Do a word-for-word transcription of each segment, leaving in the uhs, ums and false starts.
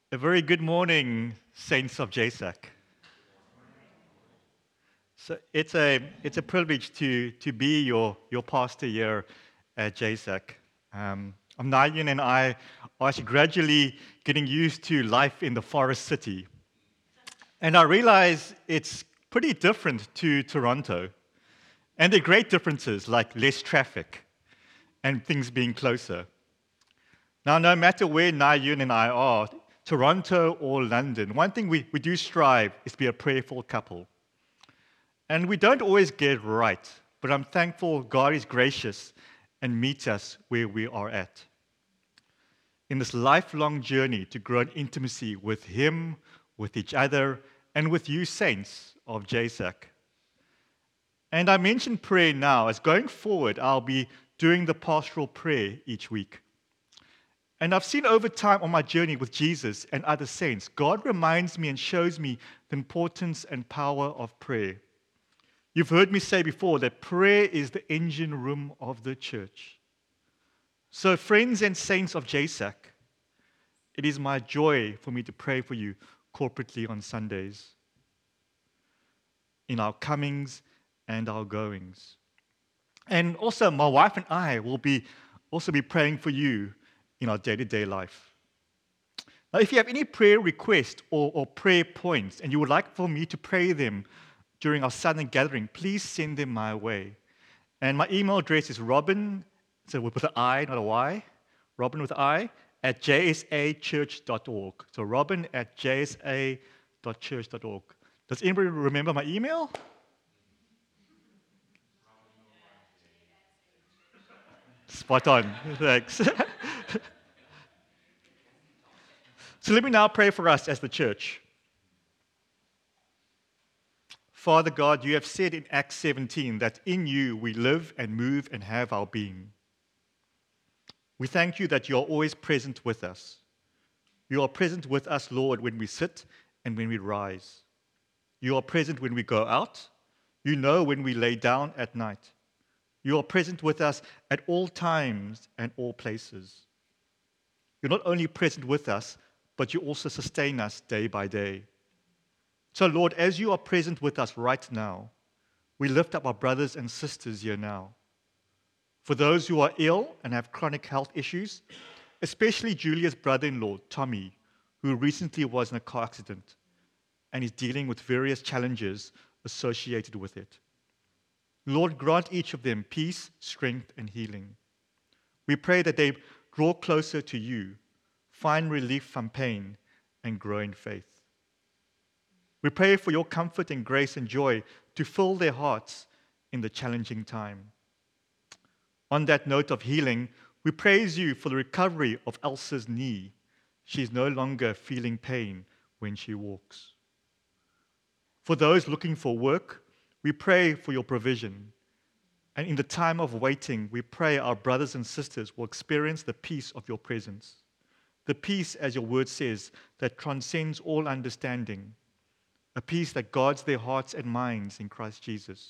A very good morning, Saints of J S A C. So it's a it's a privilege to to be your your pastor here at J S A C. Um, I'm Nayan, and I are actually gradually getting used to life in the forest city, and I realize it's pretty different to Toronto, and there are great differences like less traffic and things being closer. Now, no matter where Nayan and I are, Toronto or London, one thing we, we do strive is to be a prayerful couple. And we don't always get it right, but I'm thankful God is gracious and meets us where we are at. In this lifelong journey to grow in intimacy with Him, with each other, and with you, saints of J S A C. And I mention prayer now, as going forward, I'll be doing the pastoral prayer each week. And I've seen over time on my journey with Jesus and other saints, God reminds me and shows me the importance and power of prayer. You've heard me say before that prayer is the engine room of the church. So, friends and saints of J S A C, it is my joy for me to pray for you corporately on Sundays, in our comings and our goings. And also, my wife and I will be also be praying for you in our day-to-day life. Now, if you have any prayer requests or, or prayer points and you would like for me to pray them during our Sunday gathering, please send them my way. And my email address is robin, so with an I, not a Y, robin with an I, at j s a church dot org. So robin at j s a dot church dot org. Does anybody remember my email? Spot on. Thanks. So let me now pray for us as the church. Father God, you have said in Acts seventeen that in you we live and move and have our being. We thank you that you are always present with us. You are present with us, Lord, when we sit and when we rise. You are present when we go out. You know when we lay down at night. You are present with us at all times and all places. You're not only present with us, but you also sustain us day by day. So, Lord, as you are present with us right now, we lift up our brothers and sisters here now. For those who are ill and have chronic health issues, especially Julia's brother-in-law, Tommy, who recently was in a car accident and is dealing with various challenges associated with it. Lord, grant each of them peace, strength, and healing. We pray that they draw closer to you, find relief from pain, and grow in faith. We pray for your comfort and grace and joy to fill their hearts in the challenging time. On that note of healing, we praise you for the recovery of Elsa's knee. She is no longer feeling pain when she walks. For those looking for work, we pray for your provision. And in the time of waiting, we pray our brothers and sisters will experience the peace of your presence. The peace, as your word says, that transcends all understanding. A peace that guards their hearts and minds in Christ Jesus.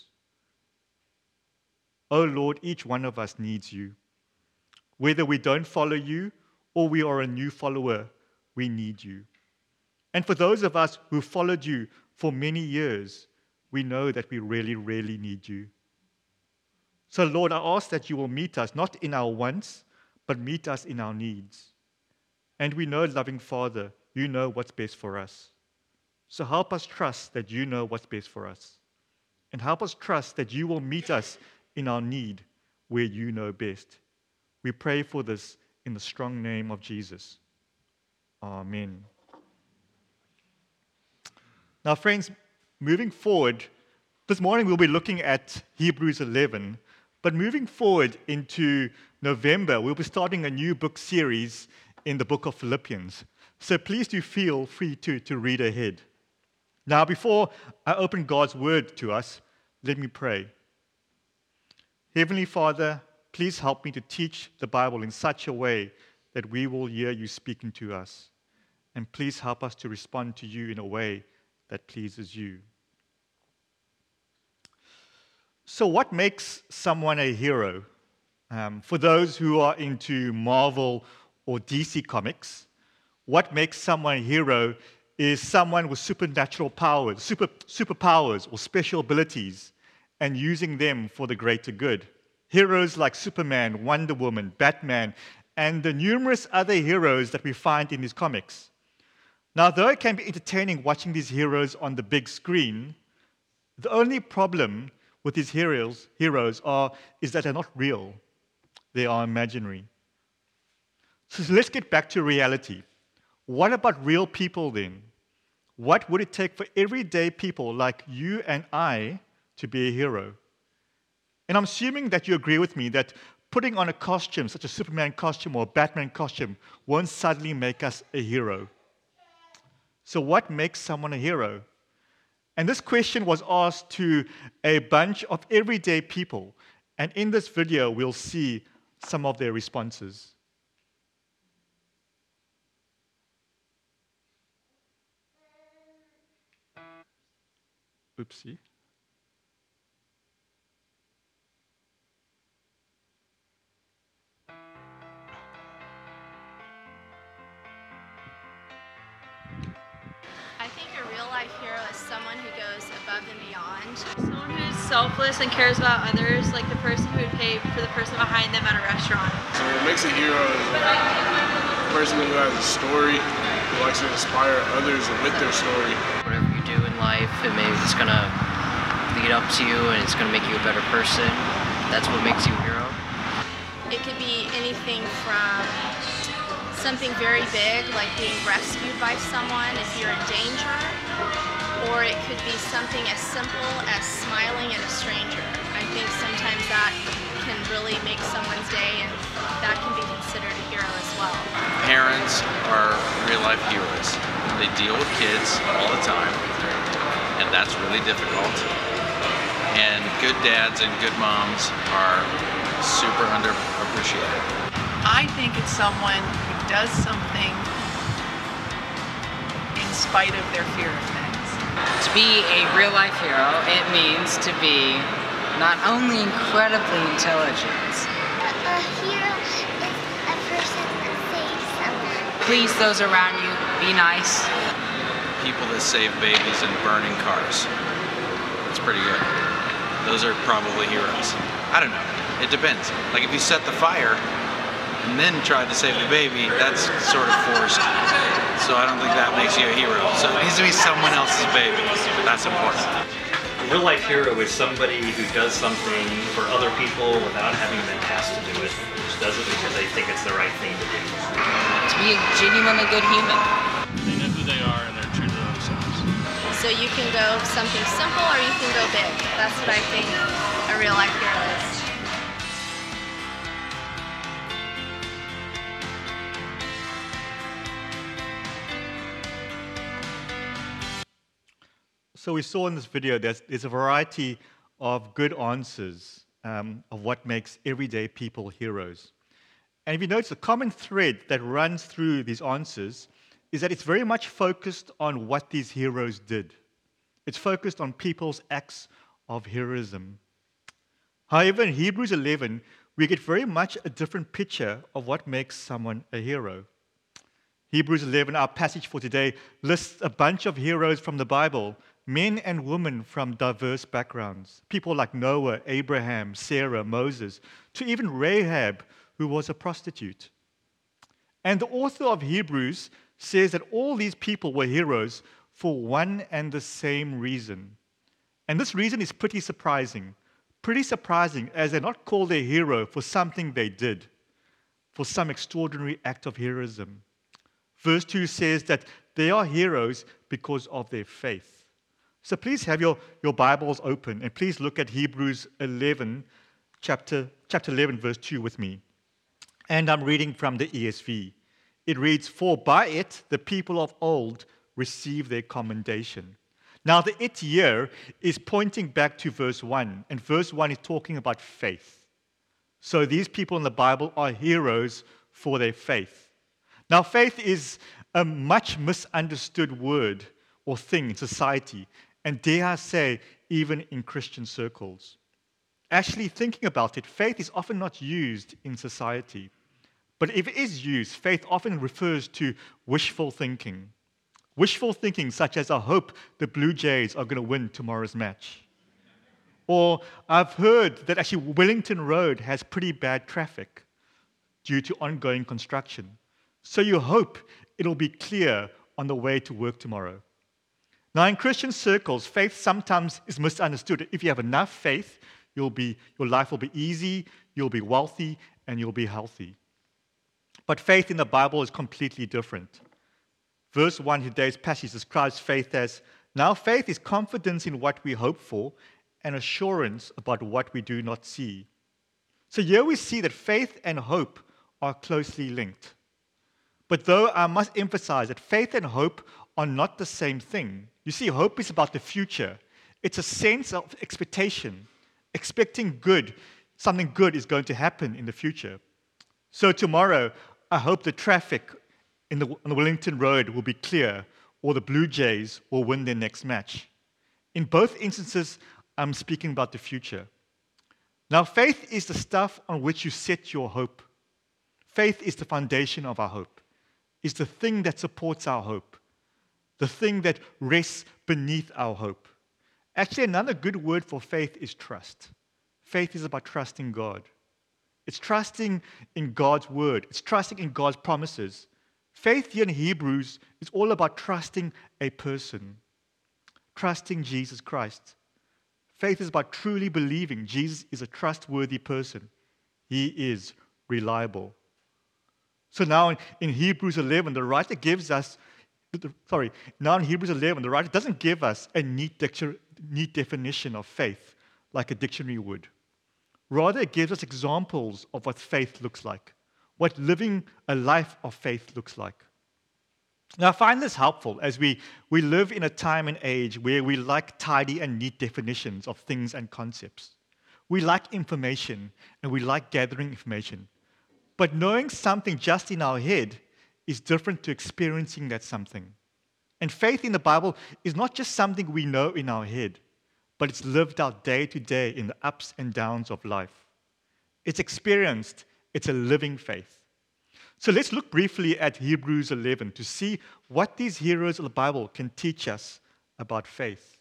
Oh Lord, each one of us needs you. Whether we don't follow you or we are a new follower, we need you. And for those of us who followed you for many years, we know that we really, really need you. So Lord, I ask that you will meet us, not in our wants, but meet us in our needs. And we know, loving Father, you know what's best for us. So help us trust that you know what's best for us. And help us trust that you will meet us in our need where you know best. We pray for this in the strong name of Jesus. Amen. Now, friends, moving forward, this morning we'll be looking at Hebrews eleven. But moving forward into November, we'll be starting a new book series in the book of Philippians. So please do feel free to, to read ahead. Now, before I open God's word to us, let me pray. Heavenly Father, please help me to teach the Bible in such a way that we will hear you speaking to us. And please help us to respond to you in a way that pleases you. So what makes someone a hero? Um, for those who are into Marvel or D C comics, what makes someone a hero is someone with supernatural powers, super, superpowers or special abilities, and using them for the greater good. Heroes like Superman, Wonder Woman, Batman, and the numerous other heroes that we find in these comics. Now, though it can be entertaining watching these heroes on the big screen, the only problem with these heroes, heroes are, is that they're not real. They are imaginary. So let's get back to reality. What about real people then? What would it take for everyday people like you and I to be a hero? And I'm assuming that you agree with me that putting on a costume, such as a Superman costume or a Batman costume, won't suddenly make us a hero. So what makes someone a hero? And this question was asked to a bunch of everyday people. And in this video, we'll see some of their responses. Oopsie. I think a real-life hero is someone who goes above and beyond. Someone who's selfless and cares about others, like the person who would pay for the person behind them at a restaurant. So what makes a hero is a person who has a story, who likes to inspire others with their story. Whatever you do in life, it may, it's going to lead up to you and it's going to make you a better person. That's what makes you a hero. It could be anything from something very big, like being rescued by someone if you're in danger, or it could be something as simple as smiling at a stranger. I think sometimes that can really make someone's day, and that can be considered a hero as well. Parents are real-life heroes. They deal with kids all the time, and that's really difficult. And good dads and good moms are super underappreciated. I think it's someone who does something in spite of their fear of things. To be a real-life hero, it means to be not only incredibly intelligent, A hero is a person that saves someone. please those around you, be nice. People that save babies in burning cars. That's pretty good. Those are probably heroes. I don't know. It depends. Like if you set the fire and then tried to save the baby, that's sort of forced. So I don't think that makes you a hero. So it needs to be someone else's baby. That's important. A real life hero is somebody who does something for other people without having been asked to do it. Just does it because they think it's the right thing to do. To be a genuinely good human. They know who they are and they're true to themselves. So you can go something simple or you can go big. That's what I think a real-life hero is. So we saw in this video there's, there's a variety of good answers um, of what makes everyday people heroes. And if you notice, the common thread that runs through these answers is that it's very much focused on what these heroes did. It's focused on people's acts of heroism. However, in Hebrews eleven, we get very much a different picture of what makes someone a hero. Hebrews eleven, our passage for today, lists a bunch of heroes from the Bible, men and women from diverse backgrounds, people like Noah, Abraham, Sarah, Moses, to even Rahab, who was a prostitute. And the author of Hebrews says that all these people were heroes for one and the same reason. And this reason is pretty surprising. Pretty surprising, as they're not called a hero for something they did, for some extraordinary act of heroism. Verse two says that they are heroes because of their faith. So please have your, your Bibles open, and please look at Hebrews eleven, chapter, chapter eleven, verse two with me. And I'm reading from the E S V. It reads, "For by it the people of old received their commendation." Now the it here is pointing back to verse one, and verse one is talking about faith. So these people in the Bible are heroes for their faith. Now faith is a much misunderstood word or thing in society, and dare I say, even in Christian circles. Actually, thinking about it, faith is often not used in society. But if it is used, faith often refers to wishful thinking. Wishful thinking, such as I hope the Blue Jays are going to win tomorrow's match. Or I've heard that actually Wellington Road has pretty bad traffic due to ongoing construction. So you hope it'll be clear on the way to work tomorrow. Now, in Christian circles, faith sometimes is misunderstood. If you have enough faith, you'll be, your life will be easy, you'll be wealthy, and you'll be healthy. But faith in the Bible is completely different. Verse one, today's passage describes faith as, now faith is confidence in what we hope for and assurance about what we do not see. So here we see that faith and hope are closely linked. But though I must emphasize that faith and hope are not the same thing. You see, hope is about the future. It's a sense of expectation, expecting good, something good is going to happen in the future. So tomorrow, I hope the traffic in the, on the Wellington Road will be clear, or the Blue Jays will win their next match. In both instances, I'm speaking about the future. Now, faith is the stuff on which you set your hope. Faith is the foundation of our hope. It's the thing that supports our hope, the thing that rests beneath our hope. Actually, another good word for faith is trust. Faith is about trusting God. It's trusting in God's word. It's trusting in God's promises. Faith here in Hebrews is all about trusting a person, trusting Jesus Christ. Faith is about truly believing Jesus is a trustworthy person. He is reliable. So now in, in Hebrews eleven, the writer gives us, sorry, now in Hebrews eleven, the writer doesn't give us a neat, dictionary, neat definition of faith like a dictionary would. Rather, it gives us examples of what faith looks like, what living a life of faith looks like. Now, I find this helpful as we, we live in a time and age where we like tidy and neat definitions of things and concepts. We like information and we like gathering information. But knowing something just in our head is different to experiencing that something. And faith in the Bible is not just something we know in our head, but it's lived out day to day in the ups and downs of life. It's experienced, it's a living faith. So let's look briefly at Hebrews eleven to see what these heroes of the Bible can teach us about faith.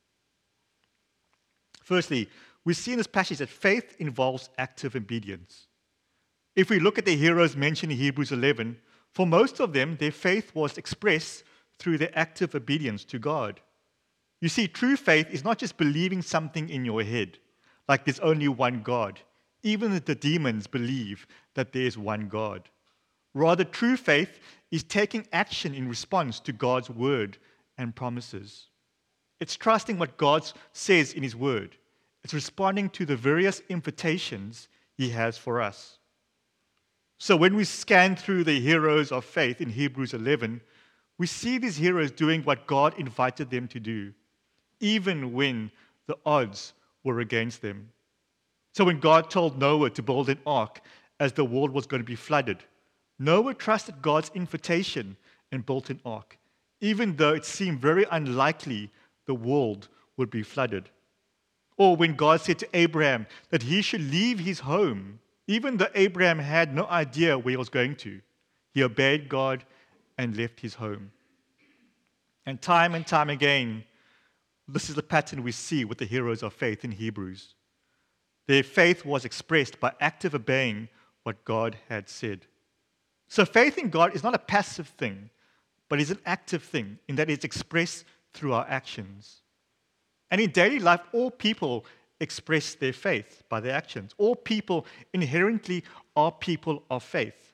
Firstly, we see in this passage that faith involves active obedience. If we look at the heroes mentioned in Hebrews eleven, for most of them, their faith was expressed through their active obedience to God. You see, true faith is not just believing something in your head, like there's only one God. Even the demons believe that there is one God. Rather, true faith is taking action in response to God's word and promises. It's trusting what God says in his word. It's responding to the various invitations he has for us. So when we scan through the heroes of faith in Hebrews eleven, we see these heroes doing what God invited them to do, even when the odds were against them. So when God told Noah to build an ark as the world was going to be flooded, Noah trusted God's invitation and built an ark, even though it seemed very unlikely the world would be flooded. Or when God said to Abraham that he should leave his home, even though Abraham had no idea where he was going to, he obeyed God and left his home. And time and time again, this is the pattern we see with the heroes of faith in Hebrews. Their faith was expressed by active obeying what God had said. So faith in God is not a passive thing, but is an active thing in that it's expressed through our actions. And in daily life, all people express their faith by their actions. All people inherently are people of faith.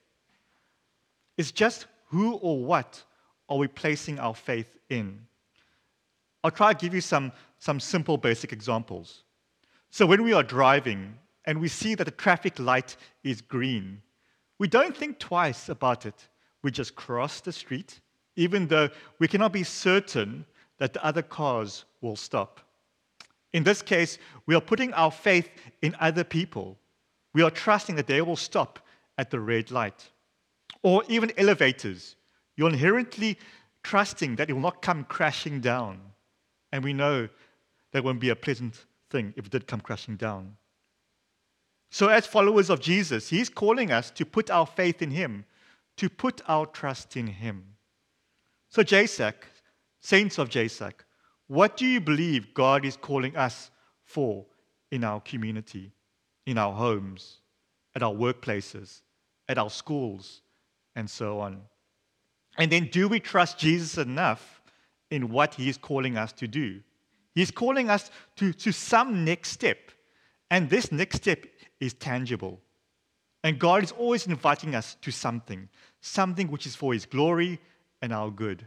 It's just who or what are we placing our faith in? I'll try to give you some, some simple basic examples. So when we are driving and we see that the traffic light is green, we don't think twice about it. We just cross the street, even though we cannot be certain that the other cars will stop. In this case, we are putting our faith in other people. We are trusting that they will stop at the red light. Or even elevators. You're inherently trusting that it will not come crashing down. And we know that won't be a pleasant thing if it did come crashing down. So as followers of Jesus, he's calling us to put our faith in him, to put our trust in him. So J S A C, saints of J S A C, what do you believe God is calling us for in our community, in our homes, at our workplaces, at our schools, and so on? And then do we trust Jesus enough in what he is calling us to do? He's calling us to, to some next step, and this next step is tangible. And God is always inviting us to something, something which is for his glory and our good.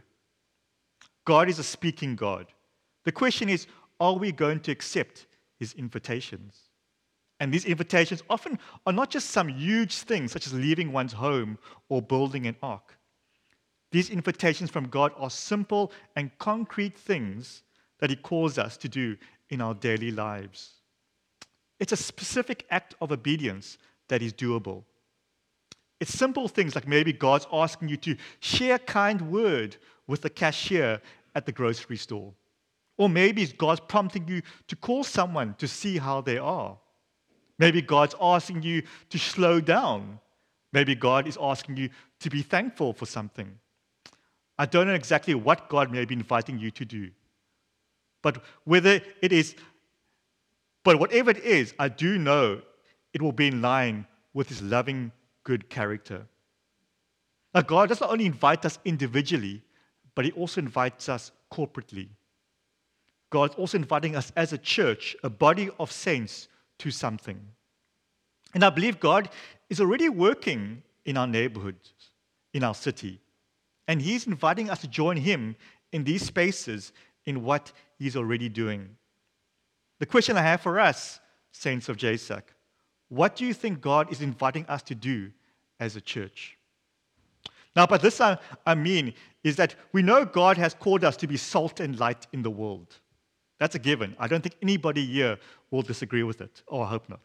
God is a speaking God. The question is, are we going to accept his invitations? And these invitations often are not just some huge things, such as leaving one's home or building an ark. These invitations from God are simple and concrete things that he calls us to do in our daily lives. It's a specific act of obedience that is doable. It's simple things like maybe God's asking you to share a kind word with the cashier at the grocery store. Or maybe God's prompting you to call someone to see how they are. Maybe God's asking you to slow down. Maybe God is asking you to be thankful for something. I don't know exactly what God may be inviting you to do. But whether it is, but whatever it is, I do know it will be in line with his loving, good character. Now, God does not only invite us individually, but he also invites us corporately. God's also inviting us as a church, a body of saints, to something. And I believe God is already working in our neighborhoods, in our city. And he's inviting us to join him in these spaces in what he's already doing. The question I have for us, saints of J S A C, what do you think God is inviting us to do as a church? Now, by this I, I mean is that we know God has called us to be salt and light in the world. That's a given. I don't think anybody here will disagree with it. Oh, I hope not.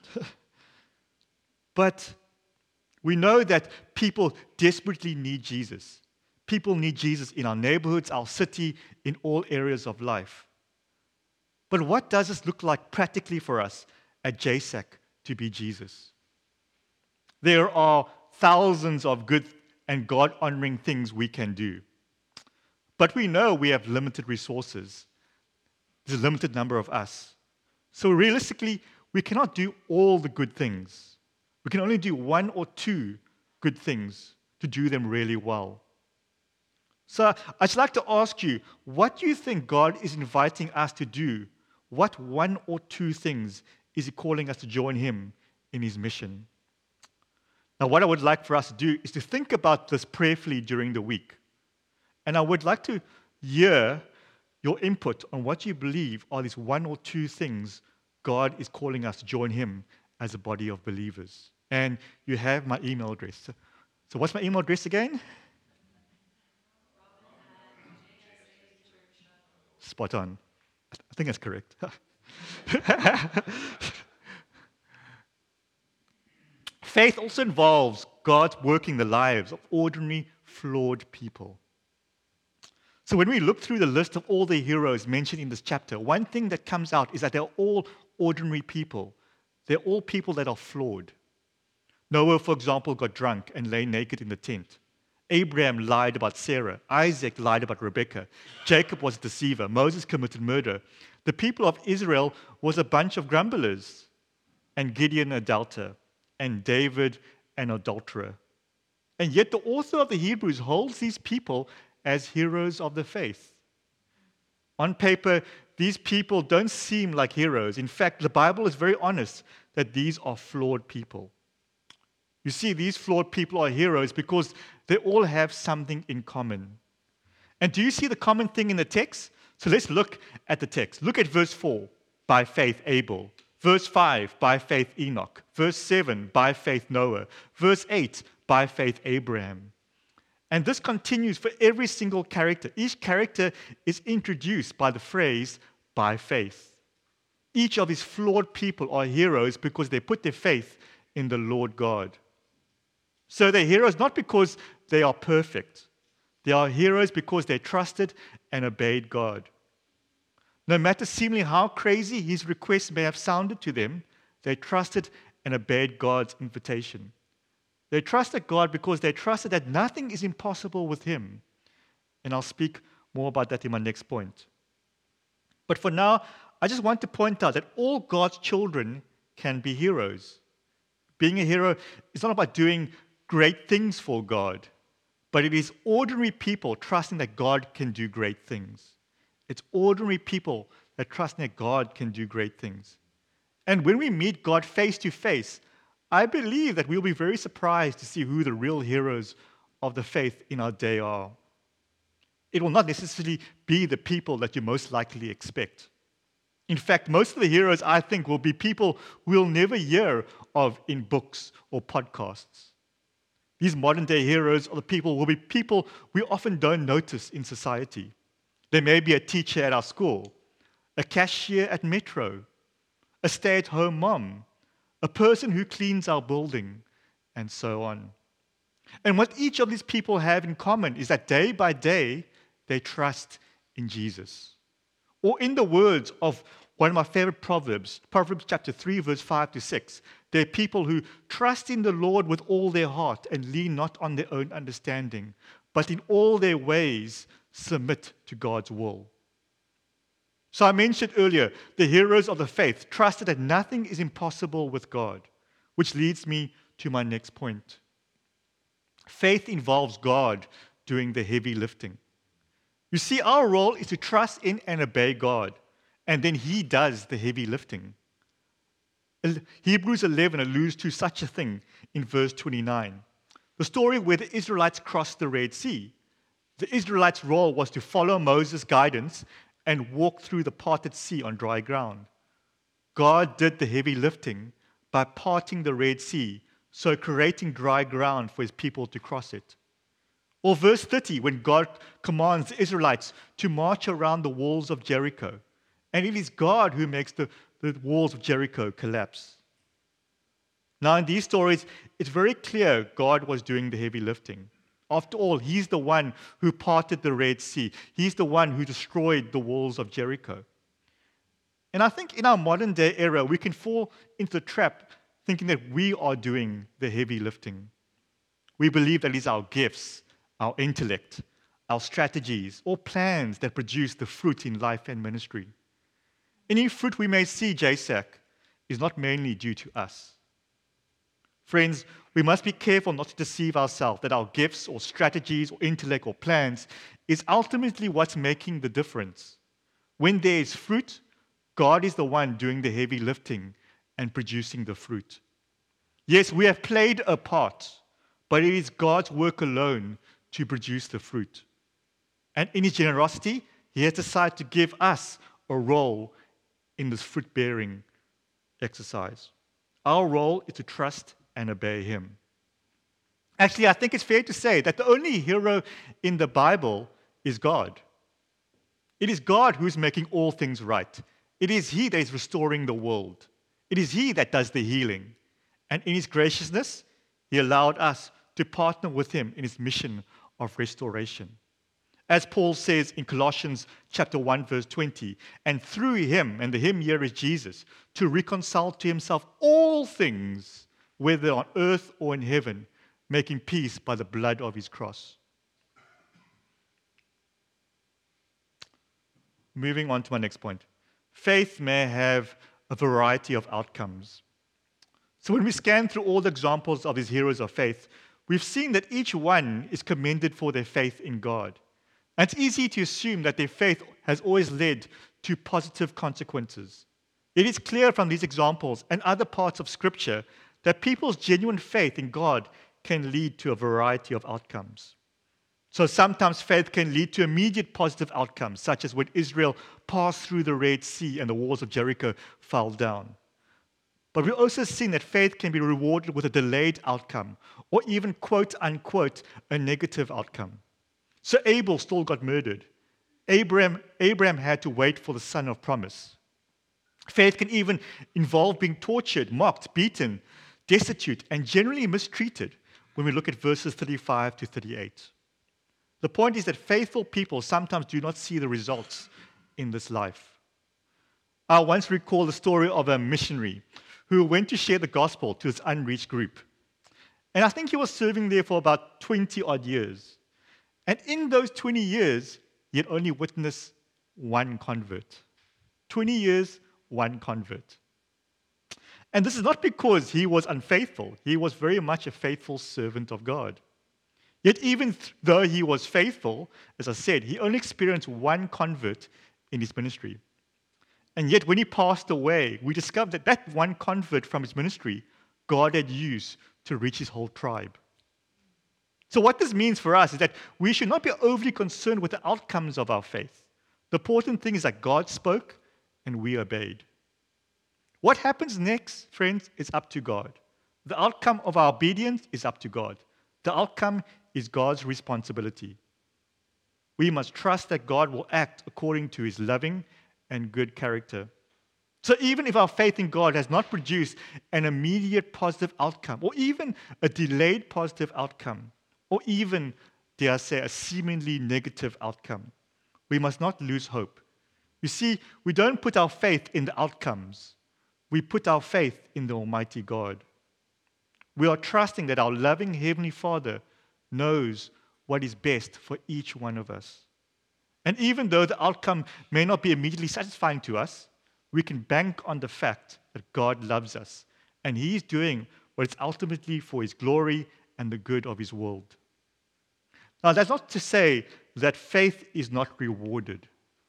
But we know that people desperately need Jesus. People need Jesus in our neighborhoods, our city, in all areas of life. But what does this look like practically for us at J S A C to be Jesus? There are thousands of good and God-honoring things we can do. But we know we have limited resources. There's a limited number of us. So realistically, we cannot do all the good things. We can only do one or two good things to do them really well. So I'd just like to ask you, what do you think God is inviting us to do? What one or two things is he calling us to join him in his mission? Now, what I would like for us to do is to think about this prayerfully during the week. And I would like to hear your input on what you believe are these one or two things God is calling us to join him as a body of believers. And you have my email address. So what's my email address again? Spot on. I think that's correct. Faith also involves God working the lives of ordinary, flawed people. So when we look through the list of all the heroes mentioned in this chapter, one thing that comes out is that they're all ordinary people. They're all people that are flawed. Noah, for example, got drunk and lay naked in the tent. Abraham lied about Sarah. Isaac lied about Rebekah. Jacob was a deceiver. Moses committed murder. The people of Israel was a bunch of grumblers. And Gideon, an adulterer. And David, an adulterer. And yet the author of the Hebrews holds these people as heroes of the faith. On paper, these people don't seem like heroes. In fact, the Bible is very honest that these are flawed people. You see, these flawed people are heroes because they all have something in common. And do you see the common thing in the text? So let's look at the text. Look at verse four, by faith Abel. Verse five, by faith Enoch. Verse seven, by faith Noah. Verse eight, by faith Abraham. And this continues for every single character. Each character is introduced by the phrase, by faith. Each of these flawed people are heroes because they put their faith in the Lord God. So they're heroes not because they are perfect. They are heroes because they trusted and obeyed God. No matter seemingly how crazy his requests may have sounded to them, they trusted and obeyed God's invitation. They trusted God because they trusted that nothing is impossible with Him. And I'll speak more about that in my next point. But for now, I just want to point out that all God's children can be heroes. Being a hero is not about doing great things for God, but it is ordinary people trusting that God can do great things. It's ordinary people that trust that God can do great things. And when we meet God face to face, I believe that we'll be very surprised to see who the real heroes of the faith in our day are. It will not necessarily be the people that you most likely expect. In fact, most of the heroes, I think, will be people we'll never hear of in books or podcasts. These modern-day heroes of the people will be people we often don't notice in society. They may be a teacher at our school, a cashier at Metro, a stay-at-home mom, a person who cleans our building, and so on. And what each of these people have in common is that day by day, they trust in Jesus. Or in the words of one of my favorite Proverbs, Proverbs chapter three, verse five to six, they're people who trust in the Lord with all their heart and lean not on their own understanding, but in all their ways submit to God's will. So I mentioned earlier, the heroes of the faith trusted that nothing is impossible with God, which leads me to my next point. Faith involves God doing the heavy lifting. You see, our role is to trust in and obey God, and then He does the heavy lifting. Hebrews eleven alludes to such a thing in verse twenty-nine. The story where the Israelites crossed the Red Sea. The Israelites' role was to follow Moses' guidance and walk through the parted sea on dry ground. God did the heavy lifting by parting the Red Sea, so creating dry ground for His people to cross it. Or verse thirty, when God commands the Israelites to march around the walls of Jericho, and it is God who makes the, the walls of Jericho collapse. Now, in these stories, it's very clear God was doing the heavy lifting. After all, He's the one who parted the Red Sea. He's the one who destroyed the walls of Jericho. And I think in our modern day era, we can fall into the trap thinking that we are doing the heavy lifting. We believe that it's our gifts, our intellect, our strategies, or plans that produce the fruit in life and ministry. Any fruit we may see, J S A C, is not mainly due to us. Friends, we must be careful not to deceive ourselves that our gifts or strategies or intellect or plans is ultimately what's making the difference. When there is fruit, God is the one doing the heavy lifting and producing the fruit. Yes, we have played a part, but it is God's work alone to produce the fruit. And in His generosity, He has decided to give us a role in this fruit-bearing exercise. Our role is to trust and obey Him. Actually, I think it's fair to say that the only hero in the Bible is God. It is God who is making all things right. It is He that is restoring the world. It is He that does the healing. And in His graciousness, He allowed us to partner with Him in His mission of restoration. As Paul says in Colossians chapter one, verse twenty, and through Him, and the Him here is Jesus, to reconcile to Himself all things, whether on earth or in heaven, making peace by the blood of His cross. Moving on to my next point. Faith may have a variety of outcomes. So when we scan through all the examples of these heroes of faith, we've seen that each one is commended for their faith in God. And it's easy to assume that their faith has always led to positive consequences. It is clear from these examples and other parts of Scripture that people's genuine faith in God can lead to a variety of outcomes. So sometimes faith can lead to immediate positive outcomes, such as when Israel passed through the Red Sea and the walls of Jericho fell down. But we've also seen that faith can be rewarded with a delayed outcome, or even, quote unquote, a negative outcome. So Abel still got murdered. Abraham, Abraham had to wait for the son of promise. Faith can even involve being tortured, mocked, beaten, destitute, and generally mistreated when we look at verses thirty-five to thirty-eight. The point is that faithful people sometimes do not see the results in this life. I once recall the story of a missionary who went to share the gospel to this unreached group. And I think he was serving there for about twenty odd years. And in those twenty years, he had only witnessed one convert. twenty years, one convert. And this is not because he was unfaithful. He was very much a faithful servant of God. Yet even th- though he was faithful, as I said, he only experienced one convert in his ministry. And yet when he passed away, we discovered that that one convert from his ministry, God had used to reach his whole tribe. So what this means for us is that we should not be overly concerned with the outcomes of our faith. The important thing is that God spoke and we obeyed. What happens next, friends, is up to God. The outcome of our obedience is up to God. The outcome is God's responsibility. We must trust that God will act according to his loving and good character. So even if our faith in God has not produced an immediate positive outcome, or even a delayed positive outcome, or even, dare I say, a seemingly negative outcome, we must not lose hope. You see, we don't put our faith in the outcomes. We put our faith in the Almighty God. We are trusting that our loving Heavenly Father knows what is best for each one of us. And even though the outcome may not be immediately satisfying to us, we can bank on the fact that God loves us and he is doing what is ultimately for his glory and the good of his world. Now, that's not to say that faith is not rewarded,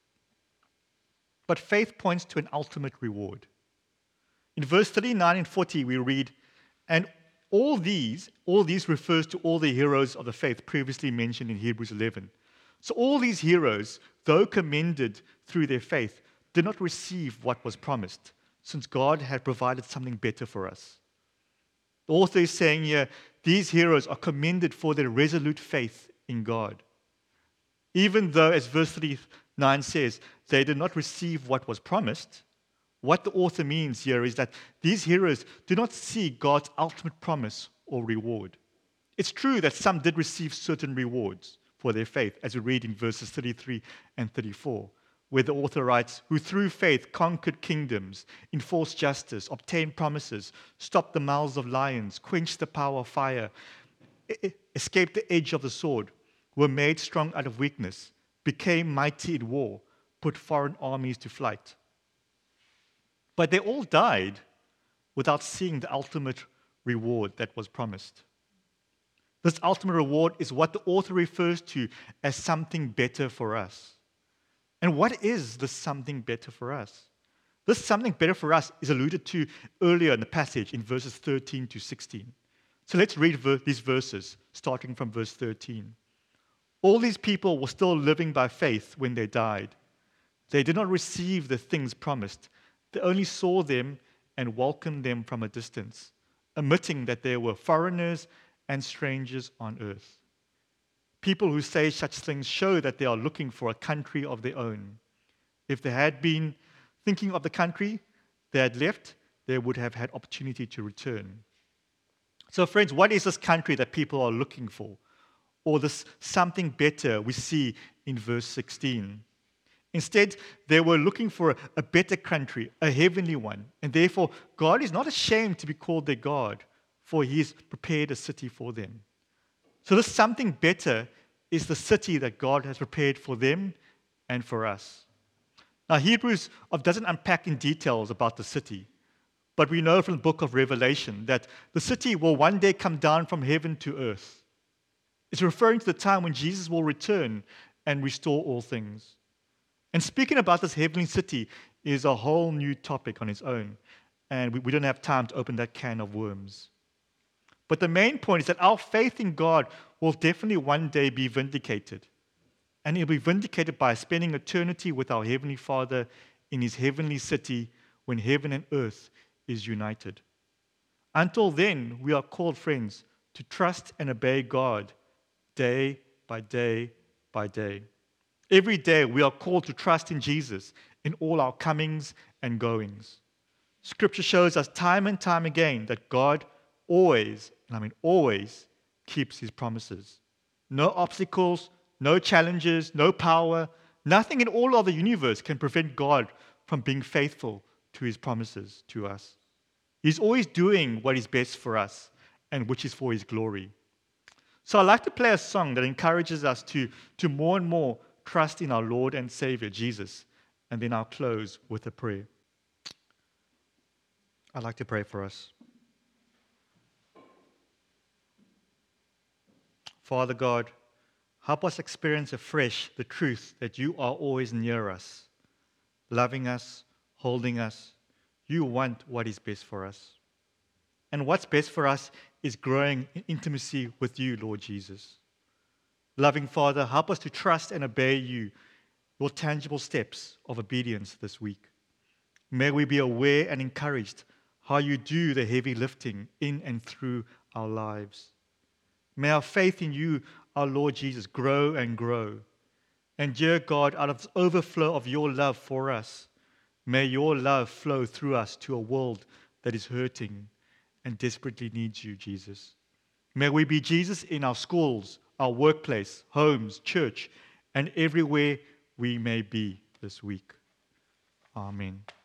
but faith points to an ultimate reward. In verse thirty-nine and forty, we read, and all these, all these refers to all the heroes of the faith previously mentioned in Hebrews eleven. So all these heroes, though commended through their faith, did not receive what was promised, since God had provided something better for us. The author is saying here, these heroes are commended for their resolute faith in God. Even though, as verse thirty-nine says, they did not receive what was promised, what the author means here is that these heroes do not see God's ultimate promise or reward. It's true that some did receive certain rewards for their faith, as we read in verses thirty-three and thirty-four, where the author writes, who through faith conquered kingdoms, enforced justice, obtained promises, stopped the mouths of lions, quenched the power of fire, escaped the edge of the sword, were made strong out of weakness, became mighty in war, put foreign armies to flight. But they all died without seeing the ultimate reward that was promised. This ultimate reward is what the author refers to as something better for us. And what is this something better for us? This something better for us is alluded to earlier in the passage in verses thirteen to sixteen. So let's read ver- these verses, starting from verse thirteen. All these people were still living by faith when they died. They did not receive the things promised. They only saw them and welcomed them from a distance, admitting that they were foreigners and strangers on earth. People who say such things show that they are looking for a country of their own. If they had been thinking of the country they had left, they would have had opportunity to return. So friends, what is this country that people are looking for? Or this something better we see in verse sixteen? Instead, they were looking for a, a better country, a heavenly one. And therefore, God is not ashamed to be called their God, for he has prepared a city for them. So this something better is the city that God has prepared for them and for us. Now, Hebrews doesn't unpack in details about the city, but we know from the book of Revelation that the city will one day come down from heaven to earth. It's referring to the time when Jesus will return and restore all things. And speaking about this heavenly city is a whole new topic on its own, and we, we don't have time to open that can of worms. But the main point is that our faith in God will definitely one day be vindicated. And it'll be vindicated by spending eternity with our Heavenly Father in his heavenly city when heaven and earth is united. Until then, we are called, friends, to trust and obey God day by day by day. Every day we are called to trust in Jesus in all our comings and goings. Scripture shows us time and time again that God always, and I mean always, keeps his promises. No obstacles, no challenges, no power, nothing in all of the universe can prevent God from being faithful to his promises to us. He's always doing what is best for us and which is for His glory. So I'd like to play a song that encourages us to, to more and more trust in our Lord and Savior, Jesus. And then I'll close with a prayer. I'd like to pray for us. Father God, help us experience afresh the truth that you are always near us, loving us, holding us. You want what is best for us. And what's best for us is growing in intimacy with you, Lord Jesus. Loving Father, help us to trust and obey you, your tangible steps of obedience this week. May we be aware and encouraged how you do the heavy lifting in and through our lives. May our faith in you, our Lord Jesus, grow and grow. And dear God, out of the overflow of your love for us, may your love flow through us to a world that is hurting and desperately needs you, Jesus. May we be Jesus in our schools, our workplace, homes, church, and everywhere we may be this week. Amen.